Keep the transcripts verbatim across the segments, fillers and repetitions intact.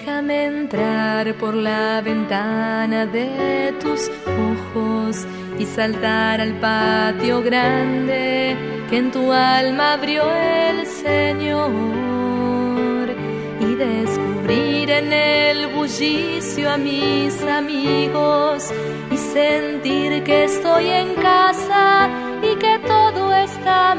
Déjame entrar por la ventana de tus ojos y saltar al patio grande que en tu alma abrió el Señor, y descubrir en el bullicio a mis amigos y sentir que estoy en casa y que todo está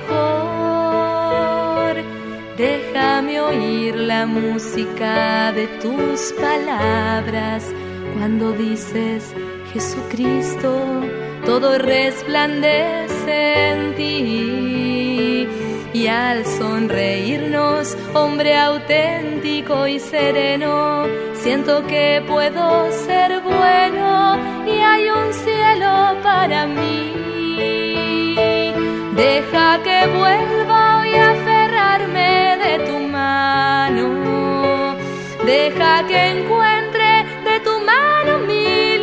mejor. Déjame oír la música de tus palabras cuando dices Jesucristo, todo resplandece en ti. Y al sonreírnos, hombre auténtico y sereno, siento que puedo ser bueno y hay un cielo para mí. Deja que vuelva hoy a aferrarme de tu mano, deja que encuentre de tu mano mi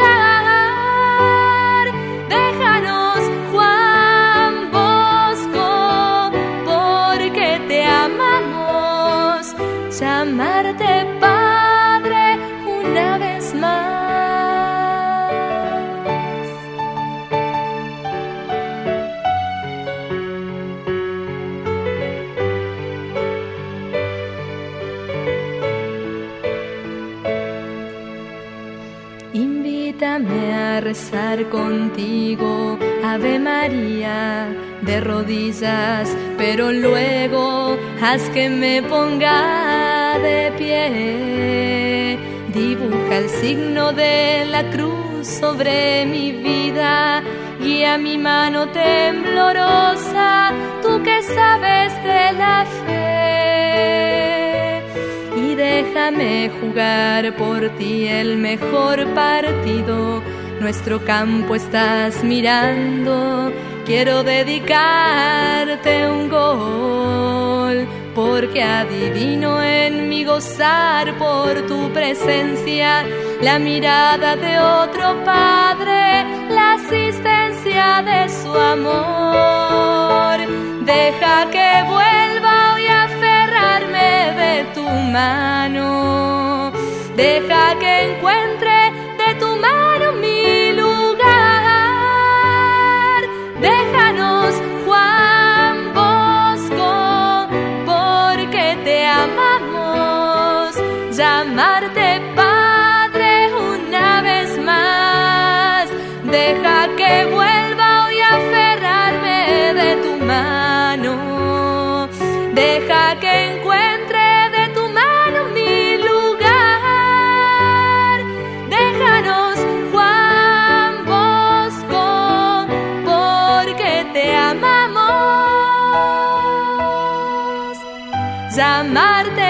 lugar. Déjanos, Juan Bosco, porque te amamos, llamarte Padre una vez más. Invítame a rezar contigo, Ave María, de rodillas, pero luego haz que me ponga de pie. Dibuja el signo de la cruz sobre mi vida, guía mi mano temblorosa, tú que sabes de la fe. Y déjame jugar por ti el mejor partido, nuestro campo estás mirando, quiero dedicarte un gol, porque adivino en mi gozar por tu presencia, la mirada de otro padre, la asistencia de su amor. Deja que vuelva hoy a aferrarme de tu mano, deja que encuentre de tu mano mi lugar. Déjanos, Juan Bosco, porque te amamos, llamarte Padre una vez más. Deja que vuelva hoy a aferrarme de tu mano, deja que encuentre de tu mano mi lugar. Déjanos, Juan Bosco, porque te amamos, llamarte